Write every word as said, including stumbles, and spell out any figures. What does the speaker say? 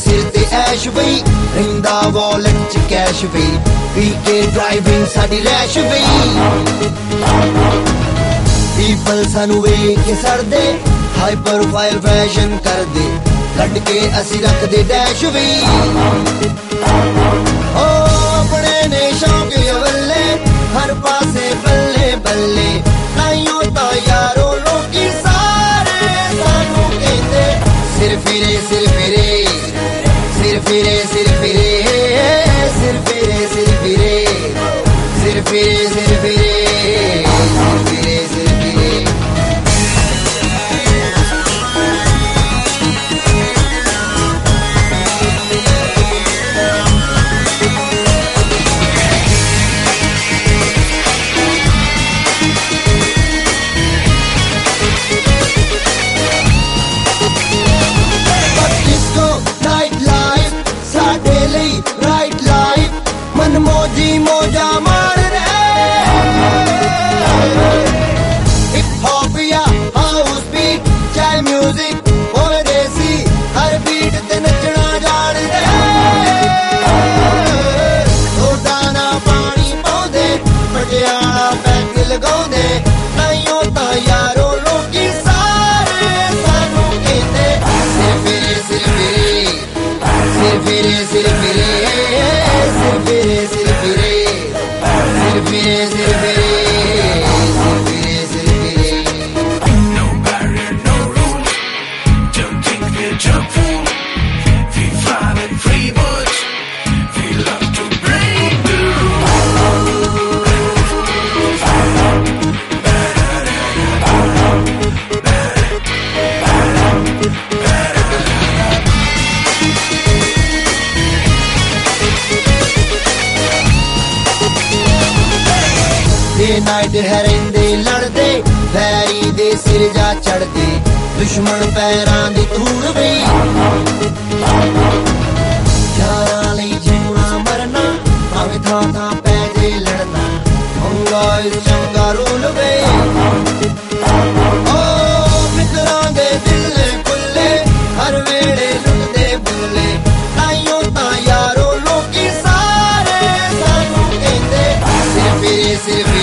सिर ते ऐश बई रहिंदा वॉलेट च कैश बई पी के ड्राइविंग साडी रैश बई पीपल सानू वेख के सड़दे हाई प्रोफाइल फैशन करदे कट के असी रख दे डैश बई ओ अपने ने शौक अवले हर पासे बल्ले बल्ले ताइयों तो यारो लोकी सारे सानू कहंदे सिर फिरे सिर फिरे सिर फिरे सिर फिरे सिर फिरे सिर फिरे सिर फिरे सिर फिरे सिर फिरे सिर फिरे मौजी मौजा मार हिप हॉप या हाउस बीट चाहे म्यूजिक होवे देसी हर बीट ते नचना जान दे दाना पानी पाउंदे पटियाला पैग लगाउंदे ताइयों ता यारो लोकी सारे सानू कहंदे सिर फिरे सिर फिरे सिर फिरे सिर फिरे सिर फिरे सिर फिरे सिर फिरे सिर फिरे सिर फिरे सिर फिरे No barrier, no rule. Don't think we're jump fool. We violent free birds. We love to break the day night हरेंदे लड़दे बैरी दे सिर जा चढ़दे दुश्मन पैरां दी धूड़ बई यारां लई जीना मरना भावें थां थां पै जे लड़ना मंगा इस चंगा रूल बई ओ मित्रां दे दिल खुले हर वेले लुटदे बुल्ले ताइयों तां यारो लोकी सारे सानू कहंदे सिर फिरे सिर